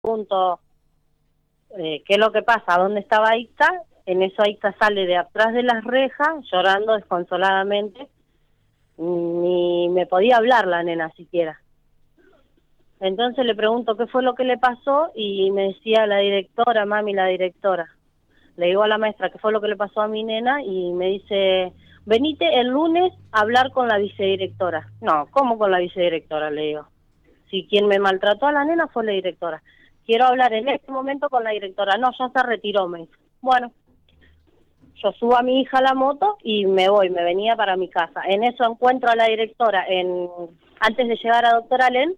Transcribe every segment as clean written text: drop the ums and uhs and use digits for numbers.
pregunto qué es lo que pasa, ¿dónde estaba Icta? En eso Icta sale de atrás de las rejas, llorando desconsoladamente, ni me podía hablar la nena siquiera. Entonces le pregunto qué fue lo que le pasó y me decía la directora, mami, la directora. Le digo a la maestra qué fue lo que le pasó a mi nena y me dice, venite el lunes a hablar con la vicedirectora. No, ¿cómo con la vicedirectora? Le digo. Si quien me maltrató a la nena fue la directora. Quiero hablar en este momento con la directora. No, ya se retiró, me dice. Bueno, yo subo a mi hija a la moto y me voy, me venía para mi casa. En eso encuentro a la directora antes de llegar a Doctor Alén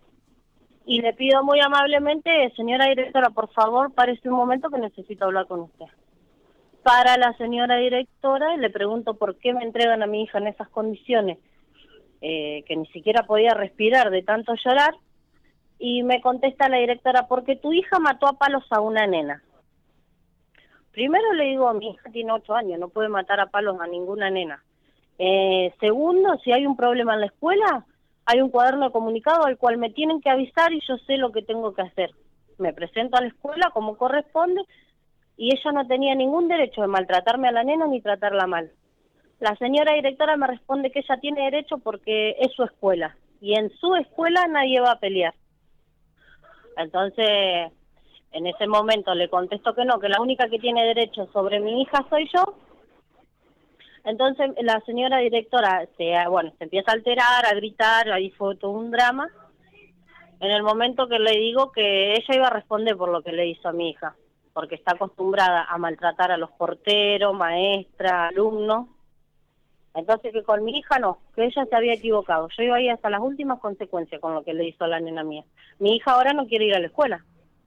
y le pido muy amablemente, señora directora, por favor, párese un momento que necesito hablar con usted. Para la señora directora y le pregunto por qué me entregan a mi hija en esas condiciones, que ni siquiera podía respirar de tanto llorar, y me contesta la directora, porque tu hija mató a palos a una nena. Primero le digo, mi hija tiene 8 años, no puede matar a palos a ninguna nena. Segundo, si hay un problema en la escuela, hay un cuaderno de comunicado al cual me tienen que avisar y yo sé lo que tengo que hacer. Me presento a la escuela como corresponde y ella no tenía ningún derecho de maltratarme a la nena ni tratarla mal. La señora directora me responde que ella tiene derecho porque es su escuela y en su escuela nadie va a pelear. Entonces, en ese momento le contesto que no, que la única que tiene derecho sobre mi hija soy yo. Entonces la señora directora se empieza a alterar, a gritar, ahí fue todo un drama. En el momento que le digo que ella iba a responder por lo que le hizo a mi hija, porque está acostumbrada a maltratar a los porteros, maestras, alumnos. Entonces que con mi hija no, que ella se había equivocado. Yo iba a ir hasta las últimas consecuencias con lo que le hizo a la nena mía. Mi hija ahora no quiere ir a la escuela.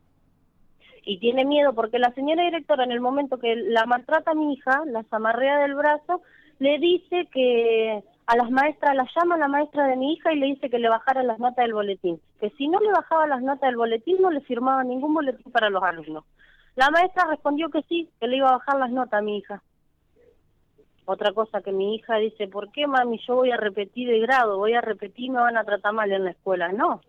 Y tiene miedo porque la señora directora en el momento que la maltrata a mi hija, la zamarrea del brazo, le dice que a las maestras, la llama a la maestra de mi hija y le dice que le bajara las notas del boletín. Que si no le bajaba las notas del boletín no le firmaba ningún boletín para los alumnos. La maestra respondió que sí, que le iba a bajar las notas a mi hija. Otra cosa que mi hija dice, ¿por qué mami yo voy a repetir de grado? Voy a repetir y me van a tratar mal en la escuela. No.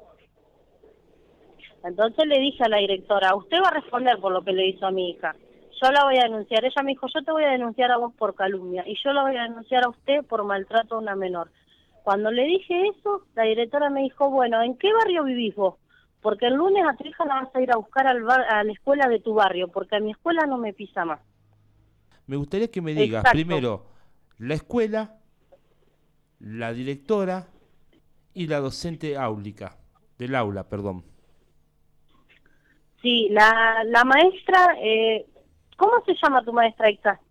Entonces le dije a la directora, usted va a responder por lo que le hizo a mi hija. Yo la voy a denunciar. Ella me dijo, yo te voy a denunciar a vos por calumnia y yo la voy a denunciar a usted por maltrato a una menor. Cuando le dije eso, la directora me dijo, bueno, ¿en qué barrio vivís vos? Porque el lunes a tu hija la vas a ir a buscar a la escuela de tu barrio, porque a mi escuela no me pisa más. Me gustaría que me digas Exacto. primero la escuela, la directora y la docente áulica, del aula, perdón. Sí, la maestra, ¿cómo se llama tu maestra, Ita?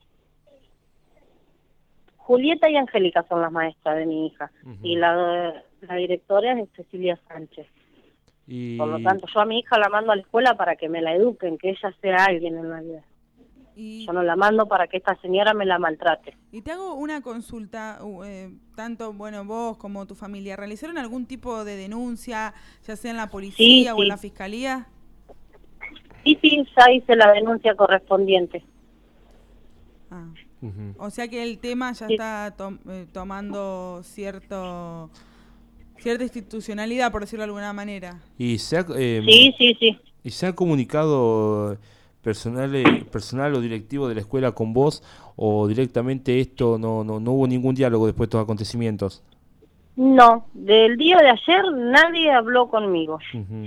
Julieta y Angélica son las maestras de mi hija. Uh-huh. Y la directora es Cecilia Sánchez. Por lo tanto, yo a mi hija la mando a la escuela para que me la eduquen, que ella sea alguien en la vida. Yo no la mando para que esta señora me la maltrate. Y te hago una consulta, tanto vos como tu familia, ¿realizaron algún tipo de denuncia, ya sea en la policía o en la fiscalía? Sí, ya hice la denuncia correspondiente. Ah. Uh-huh. O sea que el tema ya está tomando cierta institucionalidad, por decirlo de alguna manera. Y sí. ¿Y se ha comunicado personal o directivo de la escuela con vos o directamente esto no hubo ningún diálogo después de estos acontecimientos? No, del día de ayer nadie habló conmigo. Uh-huh.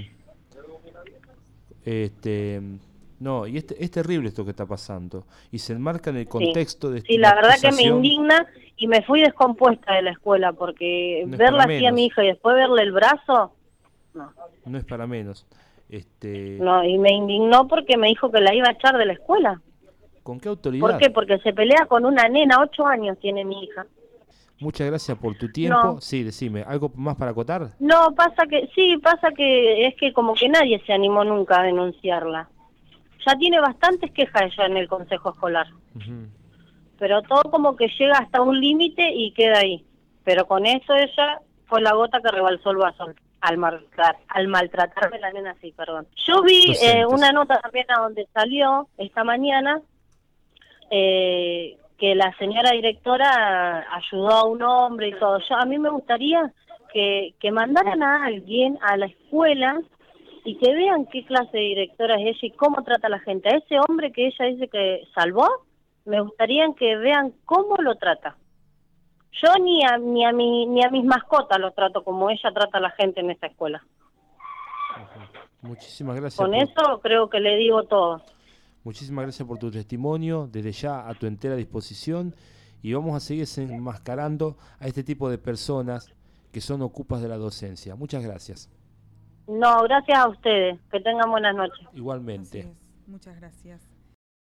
No, y es terrible esto que está pasando y se enmarca en el contexto de la verdad que me indigna y me fui descompuesta de la escuela porque verla así a mi hija y después verle el brazo, no es para menos. No, y me indignó porque me dijo que la iba a echar de la escuela. ¿Con qué autoridad? ¿Por qué? Porque se pelea con una nena, 8 años tiene mi hija. Muchas gracias por tu tiempo. No. Sí, decime, ¿algo más para acotar? No, pasa que es que como que nadie se animó nunca a denunciarla. Ya tiene bastantes quejas ella en el consejo escolar. Uh-huh. Pero todo como que llega hasta un límite y queda ahí. Pero con eso ella fue la gota que rebalsó el vaso al maltratarme la nena, sí, perdón. Yo vi una nota también a donde salió esta mañana que la señora directora ayudó a un hombre y todo. A mí me gustaría que mandaran a alguien a la escuela y que vean qué clase de directora es ella y cómo trata a la gente. A ese hombre que ella dice que salvó, me gustaría que vean cómo lo trata. Yo ni a mis mascotas lo trato como ella trata a la gente en esta escuela. Muchísimas gracias. Con eso creo que le digo todo. Muchísimas gracias por tu testimonio, desde ya a tu entera disposición, y vamos a seguir desenmascarando a este tipo de personas que son ocupas de la docencia. Muchas gracias. No, gracias a ustedes. Que tengan buenas noches. Igualmente. Así es. Muchas gracias.